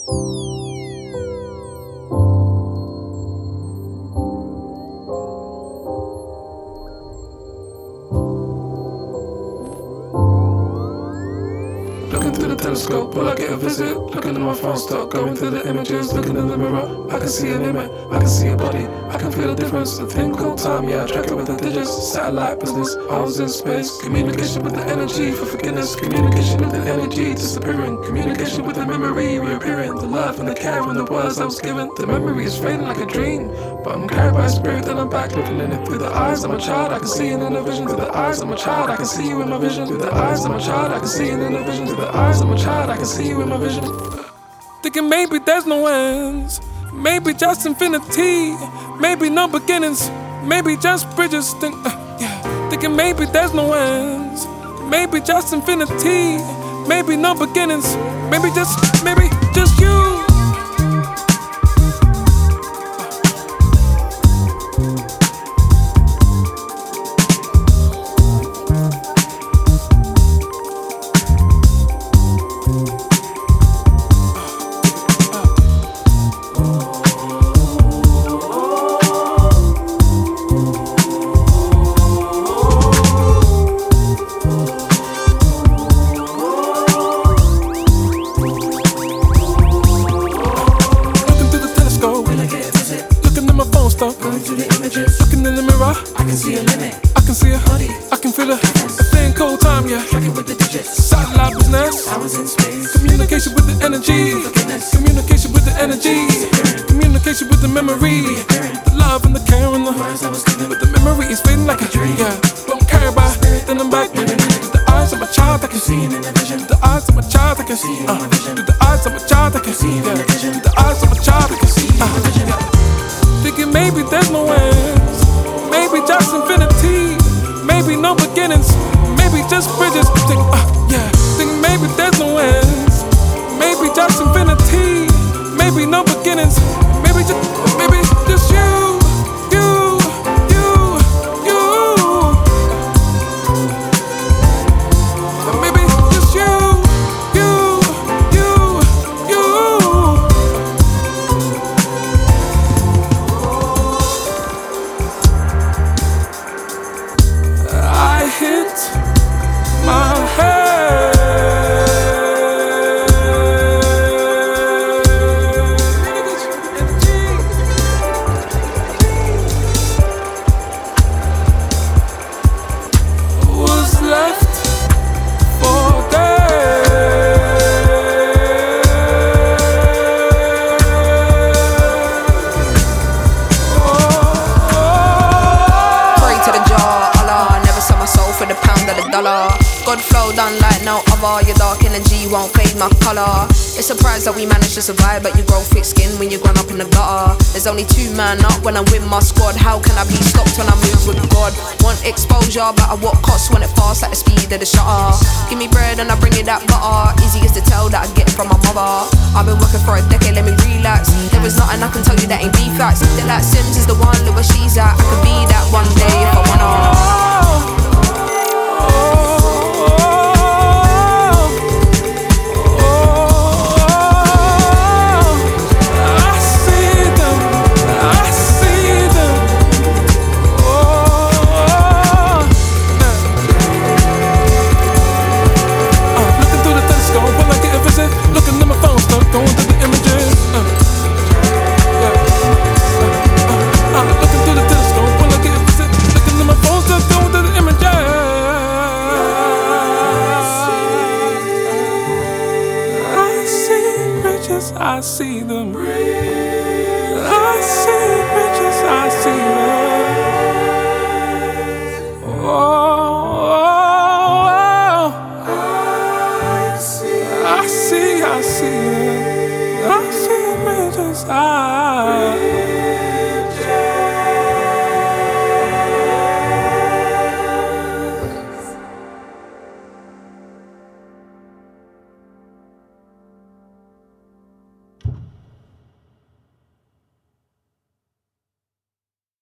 Looking through the telescope, will I get a visit? Looking at my phone, start going through the images. Looking in the mirror, I can see an image, I can see a body, I can feel the difference. A thing called time, yeah, I track it with the digits. Satellite business, I was in space. Communication with the energy for forgiveness. Communication with the energy disappearing. Communication with the memory reappearing. The love and the care and the words I was given. The memory is fading like a dream, but I'm carried by spirit and I'm back looking in it. Through the eyes of my child, I can see it in a vision. Through the eyes of my child, I can see you in my vision. Through the eyes of my child, I can see it in a vision. Through the eyes of my child, I can see you in my vision. Thinking maybe there's no ends, maybe just infinity, maybe no beginnings, maybe just bridges. Thinking maybe there's no ends, maybe just infinity, maybe no beginnings, maybe just you. Going through the images, looking in the mirror, I can see a limit, I can see a body, I can feel a thing called time, yeah. Tracking with the digits, satellite business, I was in space. Communication with the energy, communication with the energy, communication with the memory, the love and the care and the words I was given. But the memory is fading like a dream, yeah. But I'm carried by spirit, then I'm back living in it. The eyes of my child, I can see it in a vision. The eyes of my child, I can see it in a vision. The eyes of my child, I can see it in a vision. The eyes of my child, I can see it in a vision. Thinking maybe there's no ends, maybe just infinity, maybe no beginnings, maybe just bridges. Thinking maybe there's no ends, maybe just infinity, maybe no beginnings, maybe just you. Hit my head. Was left for dead. Pray to the jar, Allah, never sell my soul for the pound of the dollar. God flow done like no other. Your dark energy won't fade my color. It's a surprise that we managed to survive, but you grow thick skin when you're grown up in the gutter. There's only 2 man up when I'm with my squad. How can I be stopped when I move with God? Want exposure, but at what cost? When it fast at the speed of the shutter. Give me bread and I bring you that butter. Easy as to tell that I get it from my mother. I've been working for a decade, let me relax. There is nothing I can tell you that ain't be facts. That like Sims is the one, look where she's at. I could be that one day if I wanna. I see them.